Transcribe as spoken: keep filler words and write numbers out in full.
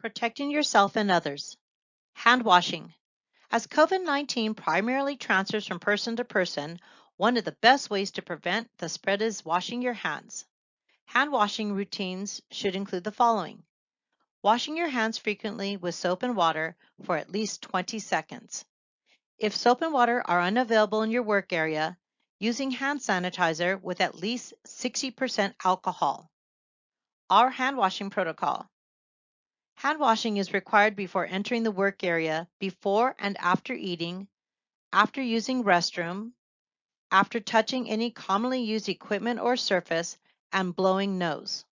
Protecting yourself and others. Hand washing. As COVID nineteen primarily transfers from person to person, one of the best ways to prevent the spread is washing your hands. Hand washing routines should include the following: washing your hands frequently with soap and water for at least twenty seconds. If soap and water are unavailable in your work area, using hand sanitizer with at least sixty percent alcohol. Our hand washing protocol. Hand washing is required before entering the work area, before and after eating, after using restroom, after touching any commonly used equipment or surface, and blowing nose.